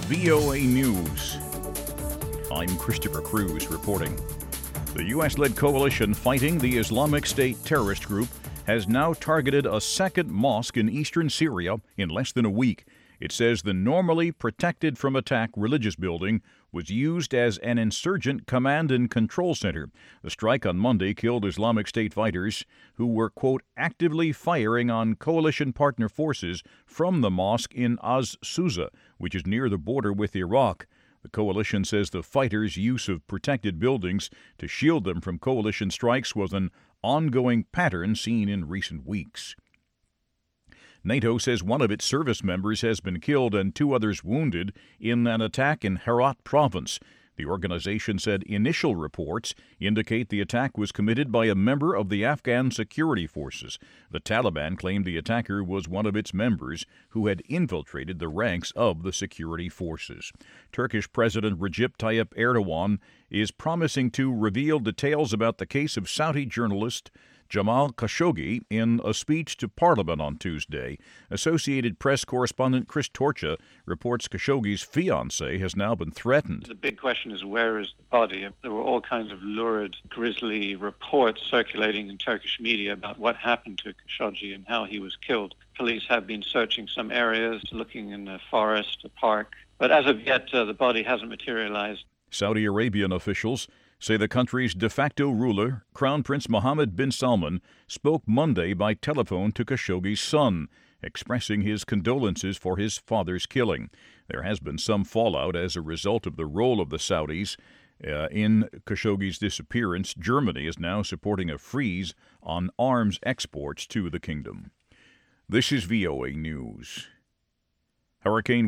VOA News. I'm Christopher Cruz reporting. The U.S.-led coalition fighting the Islamic State terrorist group has now targeted a second mosque in eastern Syria in less than a week. It says the normally protected from attack religious building was used as an insurgent command and control center. The strike on Monday killed Islamic State fighters who were, quote, actively firing on coalition partner forces from the mosque in Az-Suza, which is near the border with Iraq. The coalition says the fighters' use of protected buildings to shield them from coalition strikes was an ongoing pattern seen in recent weeks. NATO says one of its service members has been killed and two others wounded in an attack in Herat province. The organization said initial reports indicate the attack was committed by a member of the Afghan security forces. The Taliban claimed the attacker was one of its members who had infiltrated the ranks of the security forces. Turkish President Recep Tayyip Erdogan is promising to reveal details about the case of Saudi journalist Jamal Khashoggi in a speech to Parliament on Tuesday. Associated Press correspondent Chris Torcha reports Khashoggi's fiancée has now been threatened. The big question is, where is the body? There were all kinds of lurid, grisly reports circulating in Turkish media about what happened to Khashoggi and how he was killed. Police have been searching some areas, looking in the forest, a park, but as of yet, the body hasn't materialized. Saudi Arabian officials say the country's de facto ruler, Crown Prince Mohammed bin Salman, spoke Monday by telephone to Khashoggi's son, expressing his condolences for his father's killing. There has been some fallout as a result of the role of the Saudis in Khashoggi's disappearance. Germany is now supporting a freeze on arms exports to the kingdom. This is VOA News. Hurricane